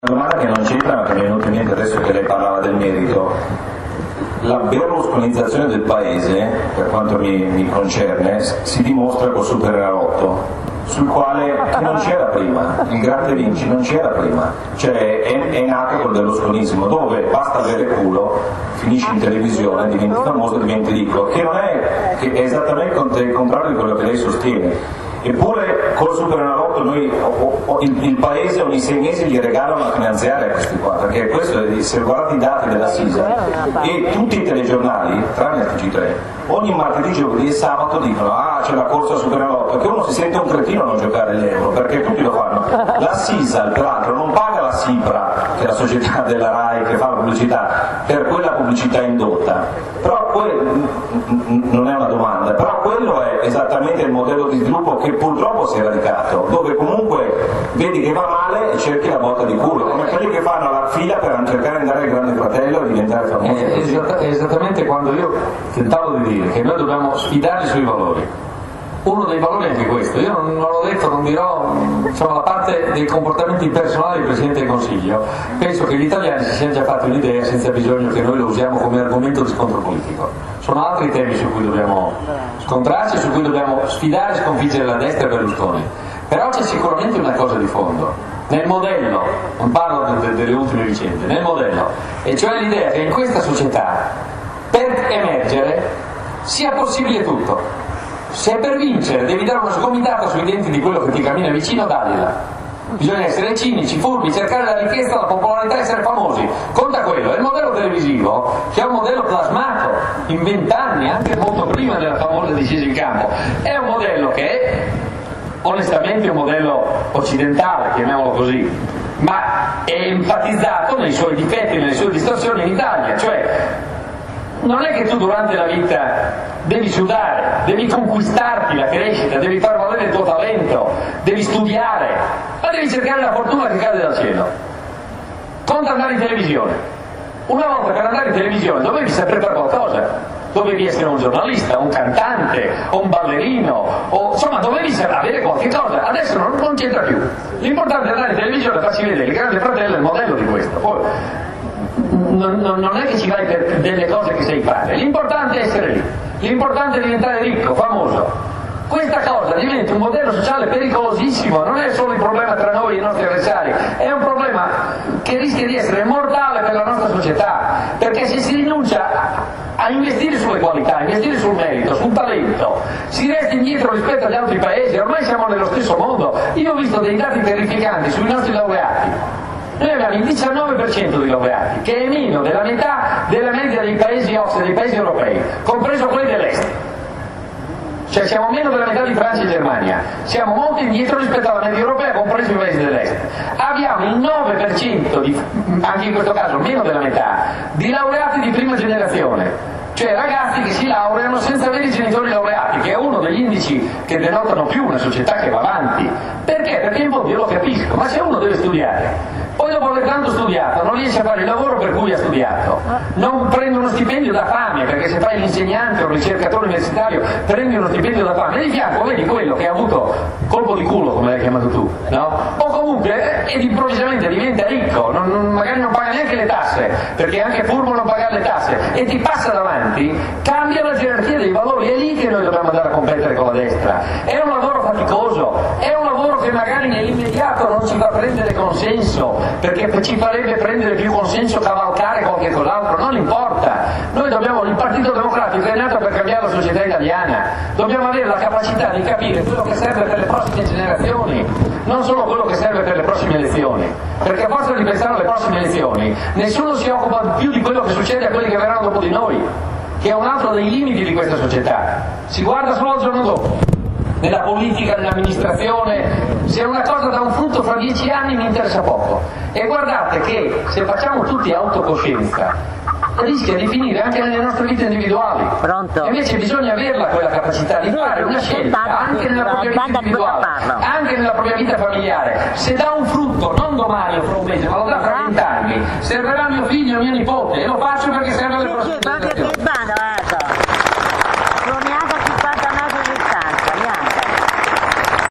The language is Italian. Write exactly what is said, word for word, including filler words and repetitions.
Una domanda che non c'entra, ma che mi è venuta in mente adesso che lei parlava del merito. La berlusconizzazione del paese, per quanto mi, mi concerne, si dimostra col Superenalotto, sul quale che non c'era prima, il Grande Vinci non c'era prima, cioè è, è nato col berlusconismo, dove basta avere culo, finisci in televisione, diventi famoso, diventi ricco, che non è, che è esattamente il contrario di quello che lei sostiene. Eppure col Superenalotto noi o, o, il, il paese ogni sei mesi gli regala una finanziaria a questi qua, perché questo, se guardate i dati della Sisa e tutti i telegiornali, tranne il T G tre, ogni martedì, giovedì e sabato dicono ah c'è la corsa al Superenalotto, che uno si sente un cretino a non giocare l'euro, perché tutti lo fanno. La Sisa, peraltro, non paga la Sipra, che è la società della RAI che fa la pubblicità, per quella pubblicità indotta, però que- non è una domanda, però quello è esattamente il modello di sviluppo che purtroppo si è radicato, dove comunque vedi che va male e cerchi la botta di culo, come quelli che fanno la fila per cercare di andare al Grande Fratello e diventare famosi. È esatta- esattamente quando io tentavo di dire che noi dobbiamo sfidarli sui valori. Uno dei valori è anche questo, io non, non l'ho detto, non dirò, insomma, la parte dei comportamenti personali del Presidente del Consiglio, penso che gli italiani si siano già fatti un'idea senza bisogno che noi lo usiamo come argomento di scontro politico. Sono altri temi su cui dobbiamo scontrarci, su cui dobbiamo sfidare e sconfiggere la destra e Berlusconi. Però c'è sicuramente una cosa di fondo, nel modello, non parlo de- de- delle ultime vicende, nel modello, e cioè l'idea che in questa società, per emergere, sia possibile tutto. Se è per vincere devi dare una sgomitata sui denti di quello che ti cammina vicino, dagliela. Bisogna essere cinici, furbi, cercare la ricchezza, la popolarità, essere famosi. Conta quello. E il modello televisivo, che è un modello plasmato in vent'anni, anche molto prima della famosa discesa in campo, è un modello che è onestamente un modello occidentale, chiamiamolo così, ma è enfatizzato nei suoi difetti e nelle sue distorsioni in Italia. Cioè, non è che tu durante la vita devi sudare, devi conquistarti la crescita, devi far valere il tuo talento, devi studiare, ma devi cercare la fortuna che cade dal cielo. Conta andare in televisione. Una volta per andare in televisione dovevi sapere fare qualcosa, dovevi essere un giornalista, un cantante, o un ballerino, o insomma dovevi avere qualche cosa. Adesso non, non c'entra più. L'importante è andare in televisione e farci vedere. Il Grande Fratello è il modello di questo. Poi, non, non è che ci vai per delle cose che sai fare, l'importante è essere lì, l'importante è diventare ricco, famoso. Questa cosa diventa un modello sociale pericolosissimo, non è solo il problema tra noi e i nostri avversari, è un problema che rischia di essere mortale per la nostra società, perché se si rinuncia a investire sulle qualità, a investire sul merito, sul talento, si resta indietro rispetto agli altri paesi. Ormai siamo nello stesso mondo. Io ho visto dei dati terrificanti sui nostri laureati. Noi abbiamo il diciannove per cento di laureati, che è meno della metà della media dei paesi osteri, dei paesi europei, compreso quelli dell'est. Cioè siamo meno della metà di Francia e Germania, siamo molto indietro rispetto alla media europea, compreso i paesi dell'est. Abbiamo il nove per cento, di, anche in questo caso meno della metà, di laureati di prima generazione. Cioè ragazzi che si laureano senza avere i genitori laureati, che è uno degli indici che denotano più una società che va avanti. Perché? Perché in fondo io lo capisco, ma se uno deve studiare, poi dopo aver tanto studiato non riesce a fare il lavoro per cui ha studiato, non prende uno stipendio da fame, perché se fai l'insegnante o il ricercatore universitario prendi uno stipendio da fame, e di fianco vedi quello che ha avuto colpo di culo, come l'hai chiamato tu, no? O comunque ed improvvisamente diventa ricco, non, non, magari non paga neanche le tasse, perché anche furbo non pagare le tasse, e ti passa davanti, cambia la gerarchia dei valori. È lì che noi dobbiamo andare a competere con la destra. È un lavoro faticoso, è un lavoro che magari nell'immediato non ci fa prendere consenso, perché ci farebbe prendere più consenso cavalcare qualche cos'altro, non importa. Noi dobbiamo, il Partito Democratico è nato per cambiare la società italiana, dobbiamo avere la capacità di capire quello che serve per le prossime generazioni, non solo quello che serve per le prossime elezioni, perché a forza di pensare alle prossime elezioni nessuno si occupa più di quello che succede a quelli che verranno dopo di noi, che è un altro dei limiti di questa società. Si guarda solo il giorno dopo. Nella politica, nell'amministrazione, se una cosa dà un frutto fra dieci anni mi interessa poco. E guardate che se facciamo tutti autocoscienza rischia di finire anche nelle nostre vite individuali. Pronto? E invece bisogna averla quella capacità di fare una scelta anche nella propria vita individuale, anche nella propria vita familiare. Se dà un frutto, non domani o fra un mese, ma lo dà fra vent'anni, servirà mio figlio o mio nipote, e lo faccio perché serve alle prossime generazioni.